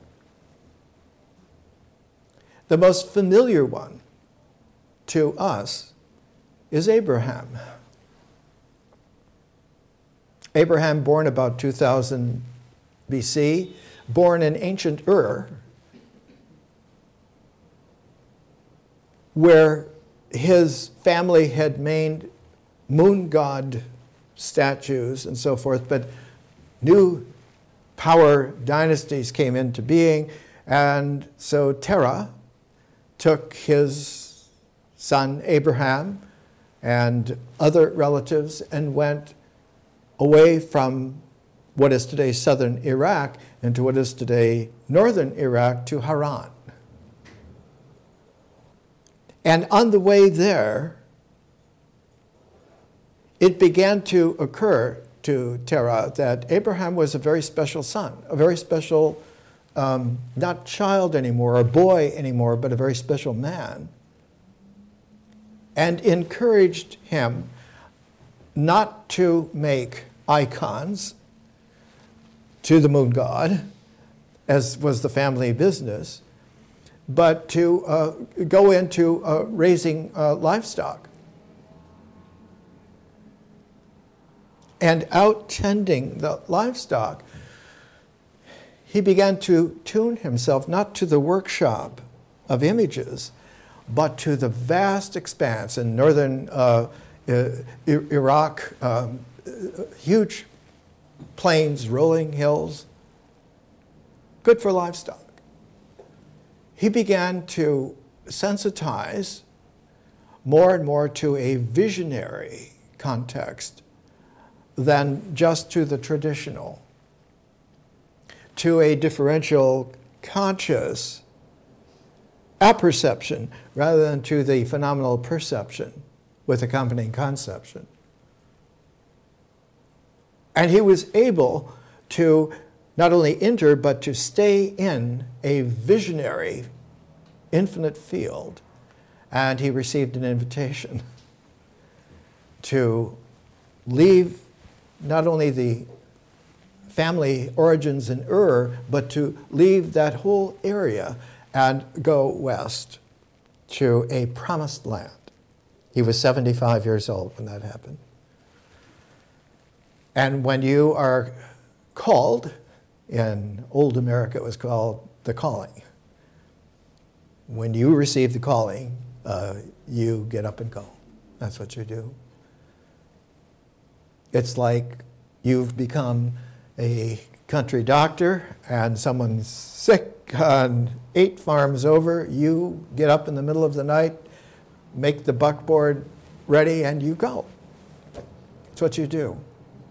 The most familiar one to us is Abraham. Abraham, born about two thousand B C, born in ancient Ur, where his family had made moon god statues and so forth, but new power dynasties came into being, and so Terah took his son Abraham and other relatives and went away from what is today southern Iraq into what is today northern Iraq to Haran. And on the way there, it began to occur to Terah that Abraham was a very special son, a very special, um, not child anymore, or boy anymore, but a very special man, and encouraged him not to make icons to the moon god, as was the family business, but to uh, go into uh, raising uh, livestock. And out tending the livestock, he began to tune himself not to the workshop of images, but to the vast expanse in northern uh, Iraq, um, huge plains, rolling hills, good for livestock. He began to sensitize more and more to a visionary context than just to the traditional, to a differential conscious apperception rather than to the phenomenal perception with accompanying conception. And he was able to not only enter, but to stay in a visionary, infinite field. And he received an invitation to leave not only the family origins in Ur, but to leave that whole area and go west to a promised land. He was seventy-five years old when that happened. And when you are called, in old America it was called the calling. When you receive the calling, uh, you get up and go. That's what you do. It's like you've become a country doctor and someone's sick on eight farms over. You get up in the middle of the night, make the buckboard ready, and you go. That's what you do.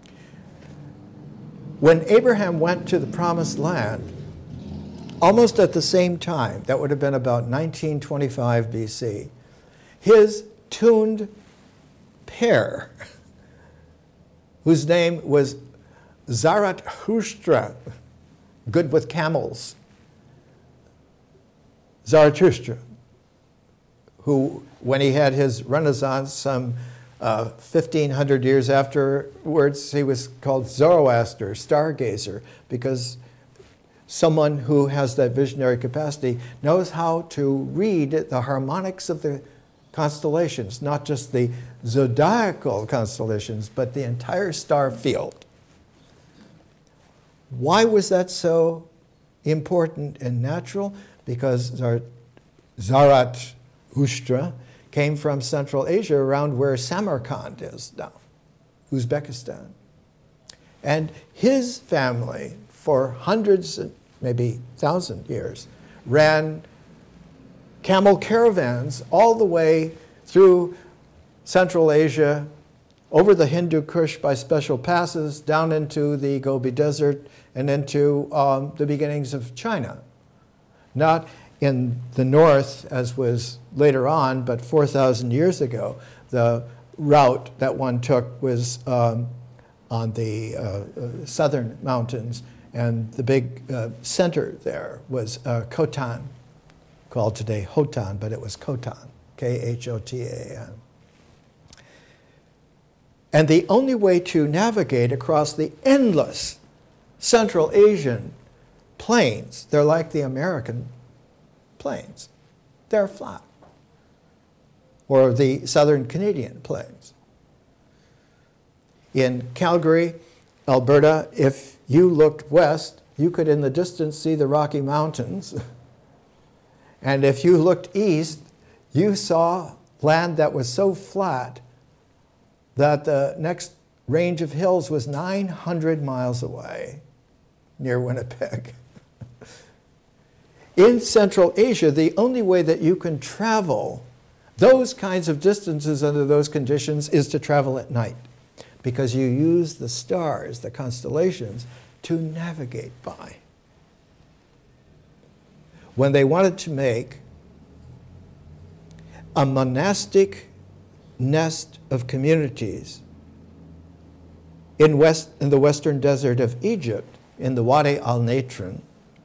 When Abraham went to the promised land, almost at the same time, that would have been about nineteen twenty-five B C, his tuned pair, whose name was Zarathustra, good with camels, Zarathustra, who, when he had his renaissance some uh, fifteen hundred years afterwards, he was called Zoroaster, stargazer, because someone who has that visionary capacity knows how to read the harmonics of the constellations, not just the zodiacal constellations, but the entire star field. Why was that so important and natural? Because Zarathustra came from Central Asia, around where Samarkand is now, Uzbekistan. And his family, for hundreds, maybe thousand years, ran camel caravans all the way through Central Asia, over the Hindu Kush by special passes, down into the Gobi Desert, and into um, the beginnings of China. Not in the north, as was later on, but four thousand years ago, the route that one took was um, on the uh, uh, southern mountains, and the big uh, center there was uh, Khotan, called today Hotan, but it was Khotan, K H O T A N. And the only way to navigate across the endless Central Asian plains, they're like the American plains. They're flat. Or the Southern Canadian plains. In Calgary, Alberta, if you looked west, you could in the distance see the Rocky Mountains. And if you looked east, you saw land that was so flat that the next range of hills was nine hundred miles away, near Winnipeg. In Central Asia, the only way that you can travel those kinds of distances under those conditions is to travel at night, because you use the stars, the constellations, to navigate by. When they wanted to make a monastic nest of communities in, west, in the western desert of Egypt, in the Wadi al-Natron,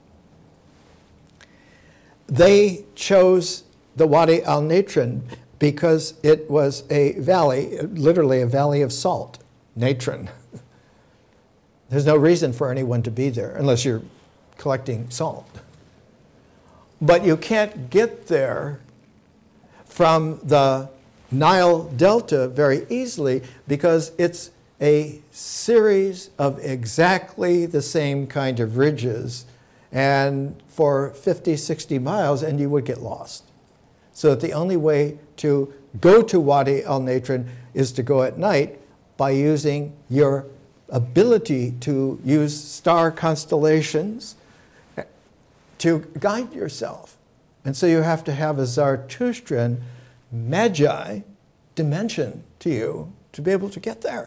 they chose the Wadi al-Natron because it was a valley, literally a valley of salt, natron. There's no reason for anyone to be there unless you're collecting salt. But you can't get there from the Nile Delta very easily because it's a series of exactly the same kind of ridges, and for fifty, sixty miles, and you would get lost. So that the only way to go to Wadi al-Natron is to go at night by using your ability to use star constellations to guide yourself. And so you have to have a Zarathustrian magi dimension to you to be able to get there.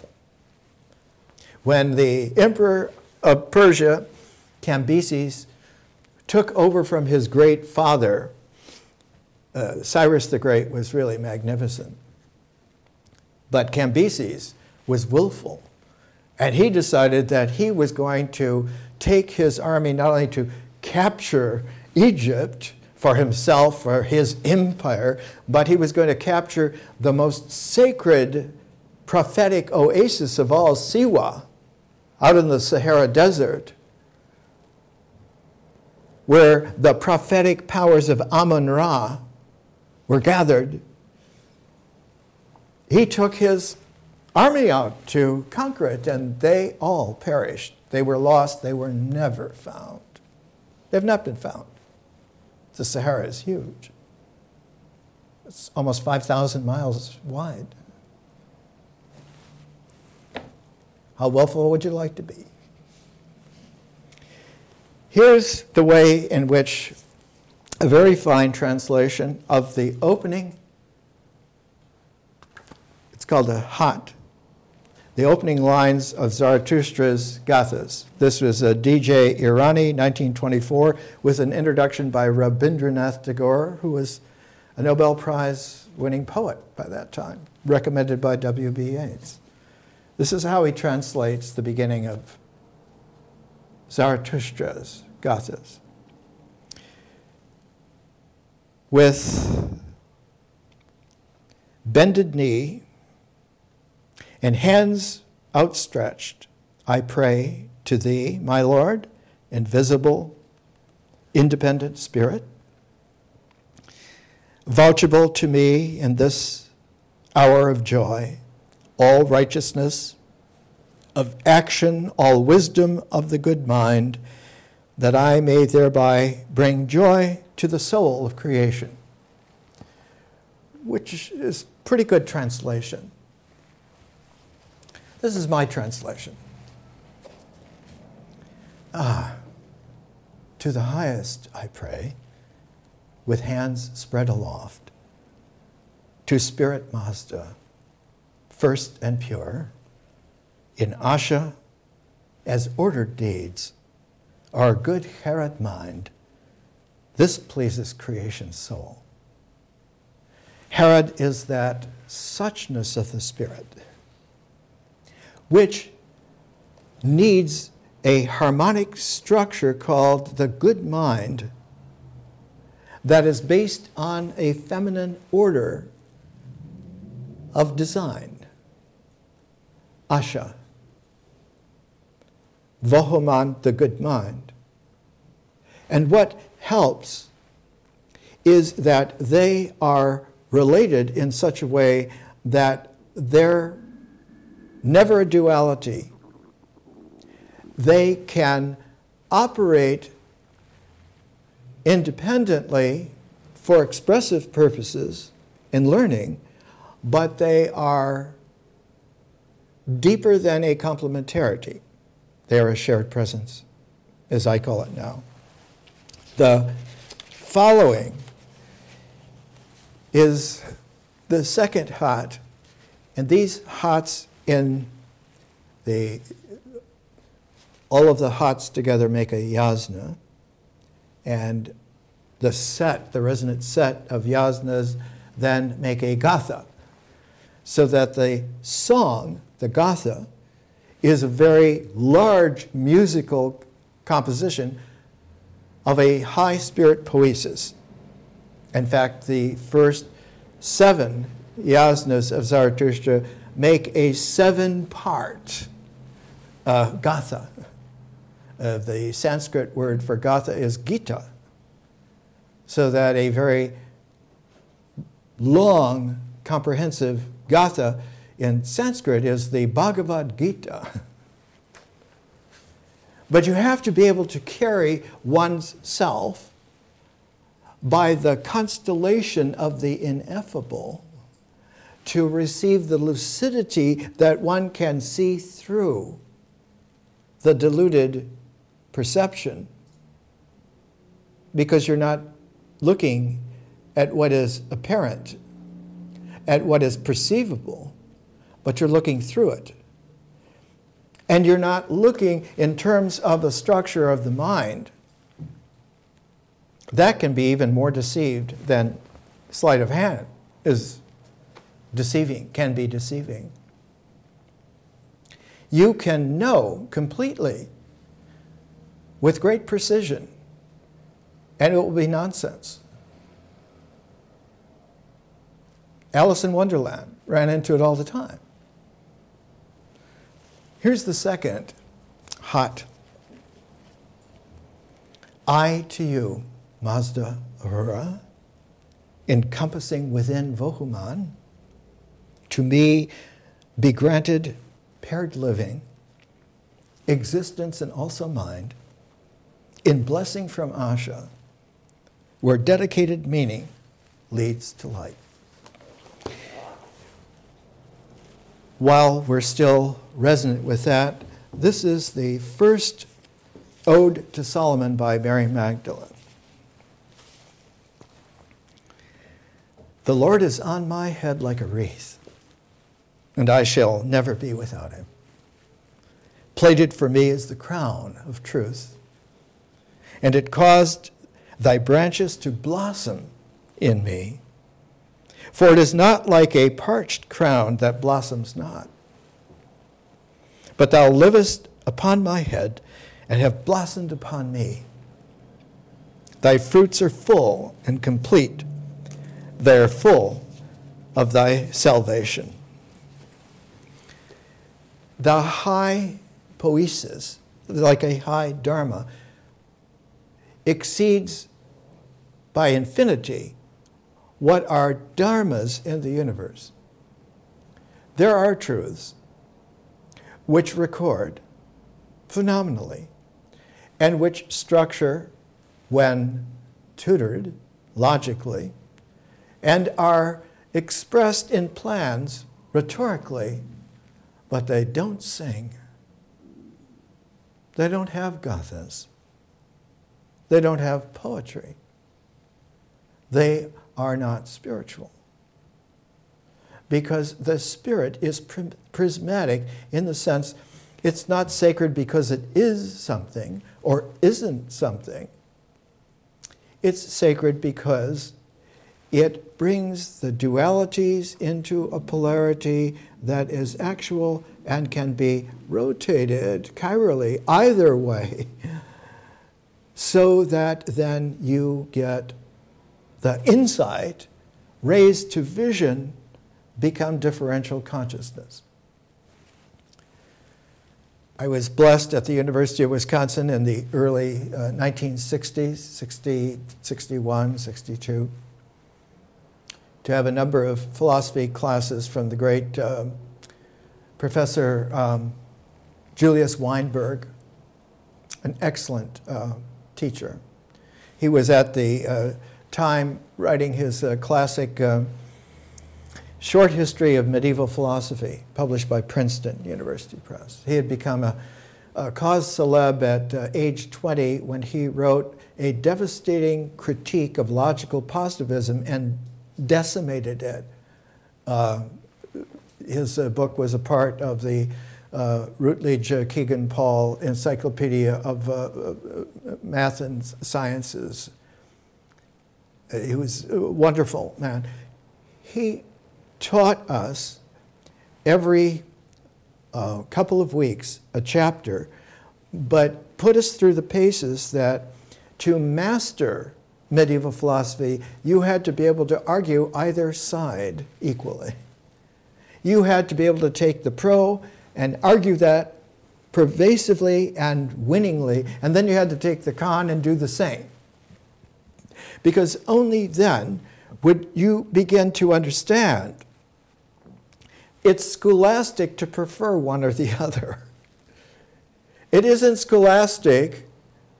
When the emperor of Persia, Cambyses, took over from his great father, uh, Cyrus the Great was really magnificent. But Cambyses was willful. And he decided that he was going to take his army not only to capture Egypt for himself, for his empire, but he was going to capture the most sacred prophetic oasis of all, Siwa, out in the Sahara Desert, where the prophetic powers of Amun-Ra were gathered. He took his army out to conquer it, and they all perished. They were lost. They were never found. They have not been found. The Sahara is huge. It's almost five thousand miles wide. How willful would you like to be? Here's the way in which a very fine translation of the opening, it's called a Hat, the opening lines of Zarathustra's Gathas. This was a D J Irani, nineteen twenty-four, with an introduction by Rabindranath Tagore, who was a Nobel Prize winning poet by that time, recommended by W B Yeats. This is how he translates the beginning of Zarathustra's Gathas. With bended knee and hands outstretched, I pray to thee, my Lord, invisible, independent spirit, vouchable to me in this hour of joy, all righteousness of action, all wisdom of the good mind, that I may thereby bring joy to the soul of creation, which is pretty good translation. This is my translation. Ah, to the highest I pray, with hands spread aloft, to Spirit Mazda, first and pure, in Asha, as ordered deeds, our good Herod mind, this pleases creation's soul. Herod is that suchness of the Spirit, which needs a harmonic structure called the good mind that is based on a feminine order of design. Asha. Vohuman, the good mind. And what helps is that they are related in such a way that they're never a duality. They can operate independently for expressive purposes in learning, but they are deeper than a complementarity. They are a shared presence, as I call it now. The following is the second hat, and these hats in the, all of the hats together make a yasna, and the set, the resonant set of yasnas then make a gatha, so that the song, the gatha, is a very large musical composition of a high spirit poesis. In fact, the first seven yasnas of Zarathustra make a seven-part uh, gatha. Uh, the Sanskrit word for gatha is Gita, so that a very long, comprehensive gatha in Sanskrit is the Bhagavad Gita. But you have to be able to carry one's self by the constellation of the ineffable to receive the lucidity that one can see through the deluded perception, because you're not looking at what is apparent, at what is perceivable, but you're looking through it. And you're not looking in terms of the structure of the mind. That can be even more deceived than sleight of hand is deceiving, can be deceiving. You can know completely with great precision, and it will be nonsense. Alice in Wonderland ran into it all the time. Here's the second hot. I to you, Mazda Ahura, encompassing within Vohuman, to me be granted paired living, existence and also mind, in Blessing from Asha, where dedicated meaning leads to light. While we're still resonant with that, this is the first Ode to Solomon by Mary Magdalene. The Lord is on my head like a wreath, and I shall never be without him. Plaited for me is the crown of truth, and it caused thy branches to blossom in me. For it is not like a parched crown that blossoms not. But thou livest upon my head and have blossomed upon me. Thy fruits are full and complete. They are full of thy salvation. The high poiesis, like a high dharma, exceeds by infinity what are dharmas in the universe. There are truths which record phenomenally and which structure when tutored logically and are expressed in plans rhetorically, but they don't sing. They don't have gathas. They don't have poetry. They are not spiritual. Because the spirit is prismatic in the sense it's not sacred because it is something or isn't something. It's sacred because it brings the dualities into a polarity that is actual and can be rotated chirally either way, so that then you get the insight raised to vision become differential consciousness. I was blessed at the University of Wisconsin in the early uh, nineteen sixties, sixty, sixty-one, sixty-two, to have a number of philosophy classes from the great um, Professor um, Julius Weinberg, an excellent uh, teacher. He was at the uh, time writing his uh, classic uh, Short History of Medieval Philosophy, published by Princeton University Press. He had become a, a cause célèbre at uh, age twenty when he wrote a devastating critique of logical positivism and decimated it. Uh, his uh, book was a part of the uh, Routledge uh, Kegan Paul Encyclopedia of uh, uh, Math and Sciences. Uh, he was a wonderful man. He taught us every uh, couple of weeks a chapter, but put us through the paces that to master medieval philosophy, you had to be able to argue either side equally. You had to be able to take the pro and argue that pervasively and winningly, and then you had to take the con and do the same. Because only then would you begin to understand it's scholastic to prefer one or the other. It isn't scholastic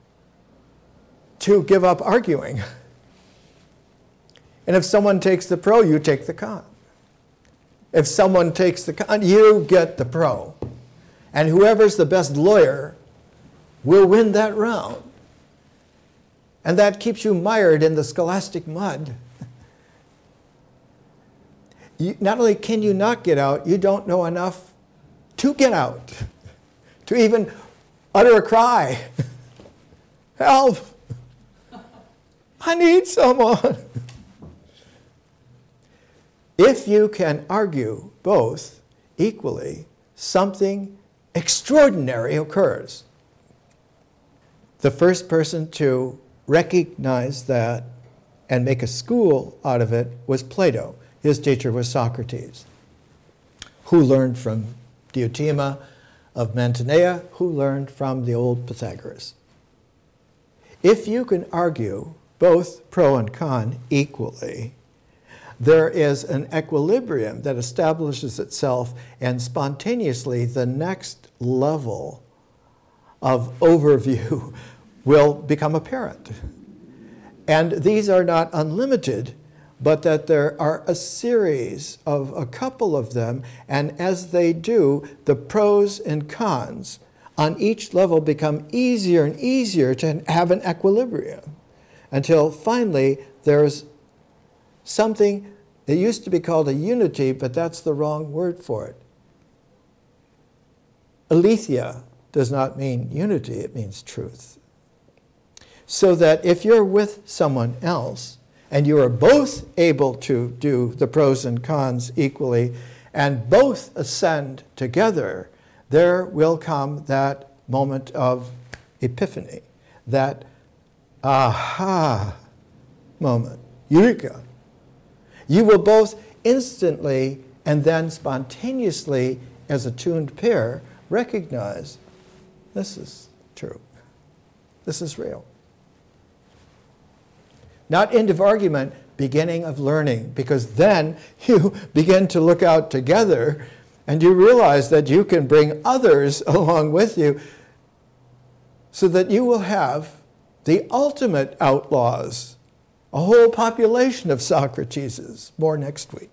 to give up arguing. And if someone takes the pro, you take the con. If someone takes the con, you get the pro. And whoever's the best lawyer will win that round. And that keeps you mired in the scholastic mud. You, not only can you not get out, you don't know enough to get out, to even utter a cry. Help! I need someone. If you can argue both equally, something extraordinary occurs. The first person to recognize that and make a school out of it was Plato. His teacher was Socrates, who learned from Diotima of Mantinea, who learned from the old Pythagoras. If you can argue both pro and con equally, there is an equilibrium that establishes itself, and spontaneously the next level of overview will become apparent. And these are not unlimited, but that there are a series of a couple of them, and as they do, the pros and cons on each level become easier and easier to have an equilibrium, until finally there's something that used to be called a unity, but that's the wrong word for it. Aletheia does not mean unity, it means truth. So that if you're with someone else, and you are both able to do the pros and cons equally, and both ascend together, there will come that moment of epiphany, that aha moment, eureka. You will both instantly and then spontaneously, as a tuned pair, recognize this is true. This is real. Not end of argument, beginning of learning, because then you begin to look out together and you realize that you can bring others along with you so that you will have the ultimate outlaws, a whole population of Socrateses. More next week.